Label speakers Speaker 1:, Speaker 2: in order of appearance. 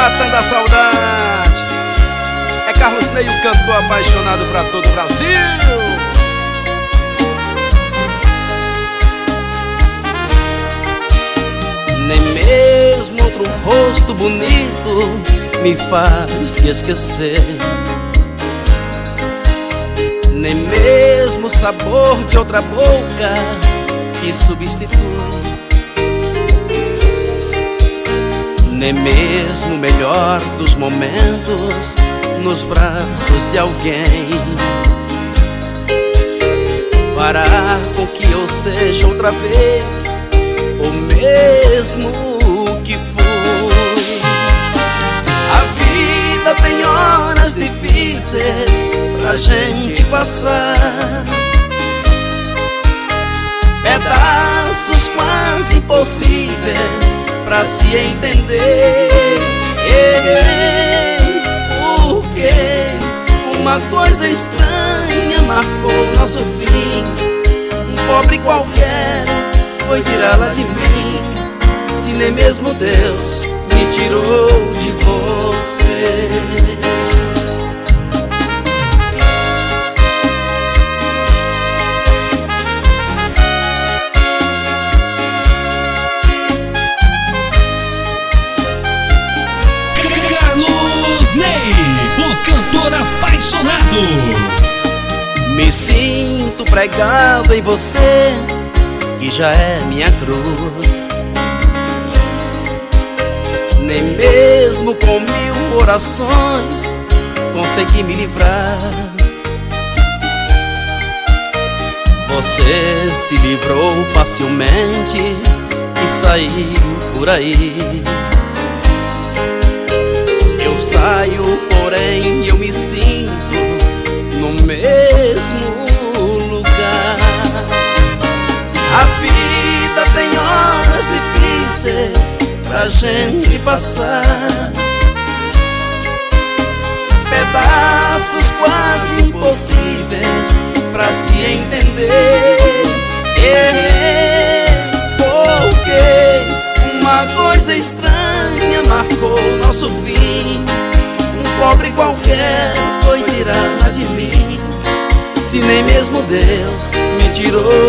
Speaker 1: matando a saudade. É Carlos Ney, o cantor apaixonado pra todo o Brasil. Nem mesmo outro rosto bonito me faz te esquecer. Nem mesmo o sabor de outra boca que substitui. Nem mesmo o melhor dos momentos nos braços de alguém fará com que eu seja outra vez o mesmo que fui. A vida tem horas difíceis pra gente passar, pedaços quase impossíveis pra se entender. Porque uma coisa estranha marcou nosso fim. Um pobre qualquer foi tirá-la de mim. Se nem mesmo Deus me tirou de você.
Speaker 2: Carlos Ney, o cantor apaixonado.
Speaker 1: Me sinto pregado em você, que já é minha cruz. Nem mesmo com 1000 orações consegui me livrar. Você se livrou facilmente e saiu por aí. Eu saio, porém eu me sinto no mesmo lugar. A vida tem horas difíceis pra gente passar, pedaços quase impossíveis pra se entender. Porque uma coisa estranha marcou nosso fim. Um pobre qualquer foi tirá-la de mim. Se nem mesmo Deus me tirou